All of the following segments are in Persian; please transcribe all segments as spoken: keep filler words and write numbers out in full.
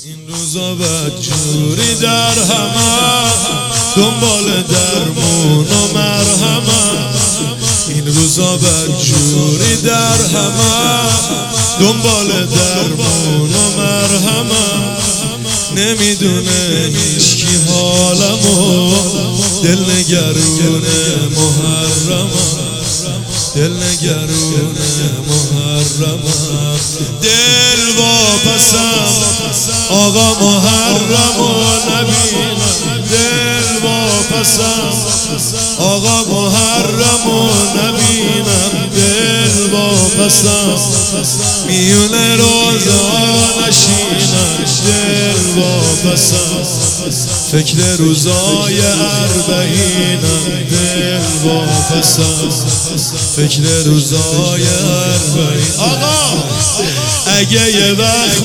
این روزا بدجوری در همه دنبال درمون و مرهمه. این روزا بدجوری در همه دنبال درمون و مرهمه. نمیدونه هیچکی حالمو، دل نگرونه محرمه، دل نگرونه محرمه. دل واپسم آقا محرم و نبینم، دل واپسم آقا محرم و نبینم، دل واپسم میونه روزا نشینم، دل واپسم فکر روزای اربعینم، دل واپسم فکر روزای اربعین. آقا اگه یه وقت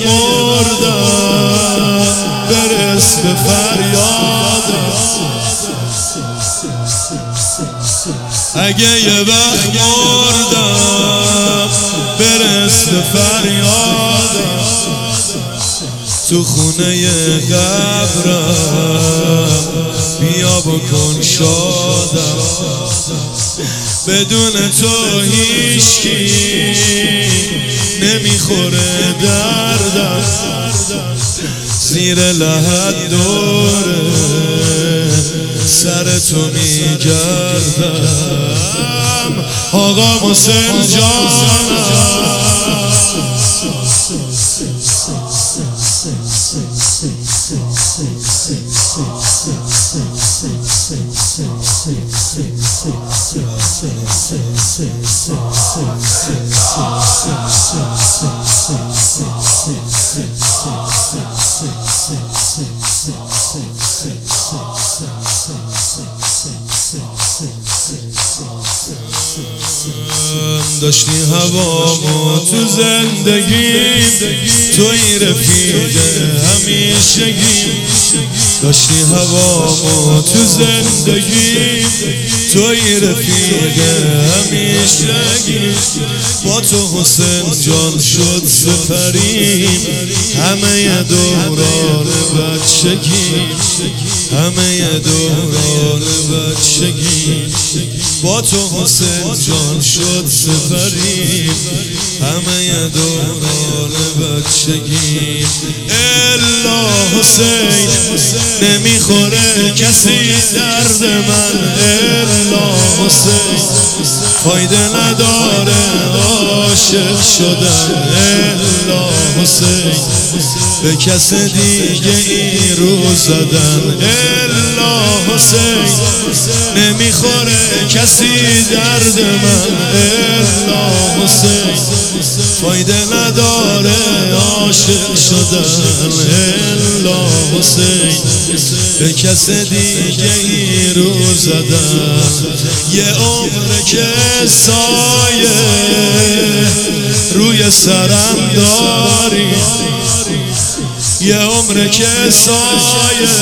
مردم برس به فریادم، اگه یه وقت مردم برس به فریادم، تو خونه قبرم بیا بکن شادم. بدون تو هیچکی نمیخوره دردم، زیر لحد دوره سر تو میگردم. آقا محسن جانم داشتی هوامو تو زندگیم، توی رفیق همیشگیم. داشتی هوامو تو زندگیم، توی رفیق همیشگیم. با تو حسین جان شد سپریم، همه دوران بچگیم، همه دوران بچگیم. با تو حسین جان شد سپریم، همه دوران بچگیم. الا حسین نمیخوره کسی درد من، الا حسین فایده نداره عاشق شدن، الا حسین به کس دیگه این رو زدن. الا حسین نمیخوره کسی درد من، الا حسین فایده نداره عاشق شدن، الا حسین به کس دیگه این رو زدن. یه عمر که سایه روی سرم داری، یه عمر که سایه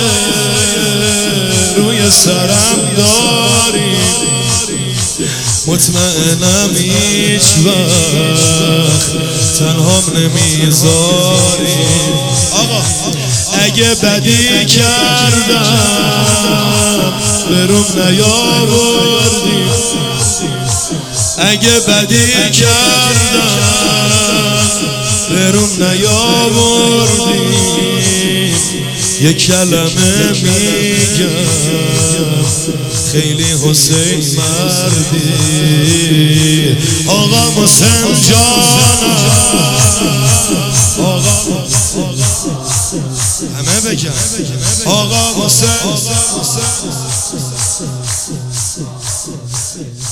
روی سرم داری. مطمئنم هیچ وقت تنهام نمیذاری. آقا اگه بدی کردم بروم نیاوردی، اگه بدی کردم بروم نیاوردی. یک کلمه میگم خیلی حسین مردی. آقا محسن جانم، آقا همه بگم آقا محسن